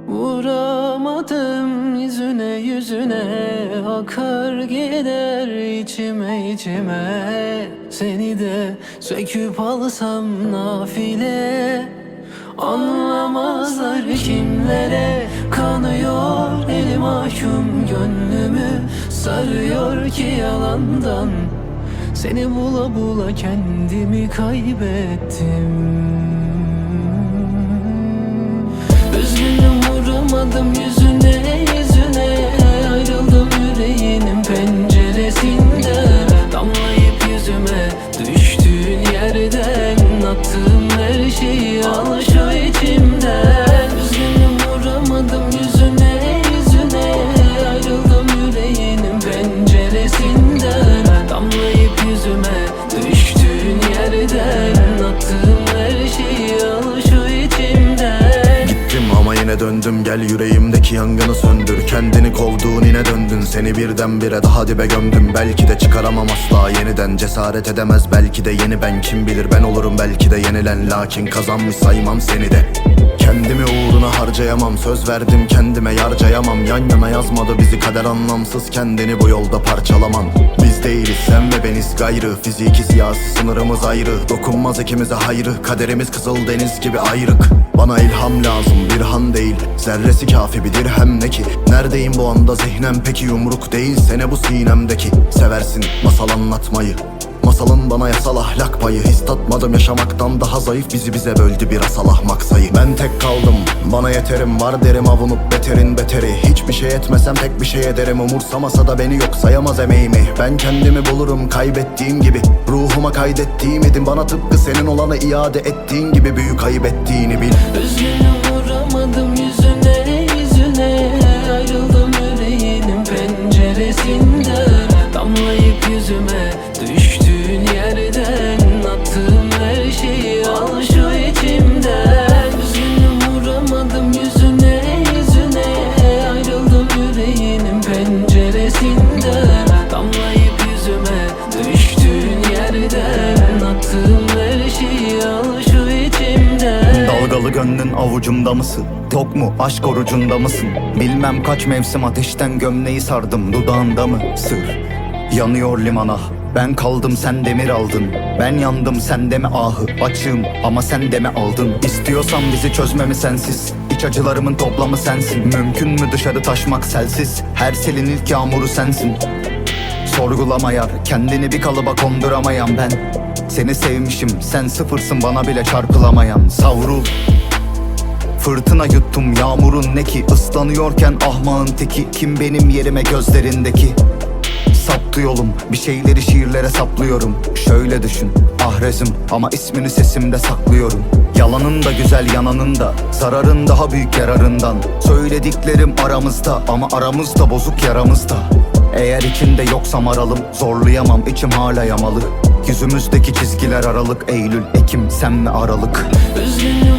Vuramadım yüzüne yüzüne, akar gider içime içime. Seni de söküp alsam nafile, anlamazlar kimlere. Kanıyor eli mahkum, gönlümü sarıyor ki yalandan. Seni bula bula kendimi kaybettim. Üzgünüm, vuramadım yüzüne yüzüne, ayrıldım yüreğinin penceresinde. Damlayıp yüzüme düştüğün yerden, attığım her şeyi al şu içimden. Üzgünüm, vuramadım yüzüne yüzüne, ayrıldım yüreğinin penceresinden. Damlayıp yüzüme düştüğün yerden, attığım her şeyi al şu içimden. Gittim ama yine döndüm, gel yüreğimdeki yangını söndür. Kendini kovduğun yine döndün, seni birdenbire daha dibe gömdüm. Belki de çıkaramam asla yeniden, cesaret edemez belki de yeni ben. Kim bilir ben olurum belki de yenilen, lakin kazanmış saymam seni de. Kendimi uğruna harcayamam, söz verdim kendime yarcayamam. Yan yana yazmadı bizi kader, anlamsız kendini bu yolda parçalaman. Biz değiliz sen ve beniz gayrı, fiziki siyasi sınırımız ayrı. Dokunmaz ikimize hayrı, kaderimiz kızıl deniz gibi ayrık. Bana ilham lazım, bir han değil, zerresi kafi bir dirhem ne ki? Neredeyim bu anda zihnem peki, yumruk değil sene bu sinemdeki. Seversin masal anlatmayı, masalın bana yasal ahlak payı. His tatmadım yaşamaktan daha zayıf, bizi bize böldü bir asal ahmak sayı. Ben tek kaldım, bana yeterim var derim, avunup beterin beteri. Hiçbir şey etmesem tek bir şey ederim, umursamasa da beni yok sayamaz emeğimi. Ben kendimi bulurum kaybettiğim gibi, ruhuma kaydettiğim idim. Bana tıpkı senin olanı iade ettiğin gibi, büyük ayıp ettiğini bil. Üzgünüm, vuramadım yüzüne yüzüne, ayrıldım yüreğinin penceresinden. Damlayıp yüzüme düştüğün yerden, attığım her şeyi al şu içimden. Üzgünüm, vuramadım yüzüne yüzüne, ayrıldım yüreğinin penceresinden. Damlayıp yüzüme düştüğün yerden, attığım her şeyi al şu içimden. Dalgalı gönlün avucumda mısın? Tok mu aşk orucunda mısın? Bilmem kaç mevsim ateşten gömleği sardım, dudağında mı sır? Yanıyor limana, ben kaldım sen demir aldın. Ben yandım sen de mi ahı, açığım ama sen de mi aldın? İstiyorsan bizi çözmemi sensiz, İç acılarımın toplamı sensin. Mümkün mü dışarı taşmak selsiz? Her selin ilk yağmuru sensin. Sorgulama yar, kendini bir kalıba konduramayan ben. Seni sevmişim, sen sıfırsın bana bile çarpılamayan. Savrul, fırtına yuttum yağmurun ne ki? Islanıyorken ahmağın teki, kim benim yerime gözlerindeki? Saptı yolum, bir şeyleri şiirlere saplıyorum. Şöyle düşün, ahrezim ama ismini sesimde saklıyorum. Yalanın da güzel yananın da, zararın daha büyük yararından. Söylediklerim aramızda ama aramızda bozuk yaramızda. Eğer içinde yoksam aralım, zorlayamam içim hala yamalı. Yüzümüzdeki çizgiler aralık, Eylül, Ekim, sen mi Aralık? Üzgünüm,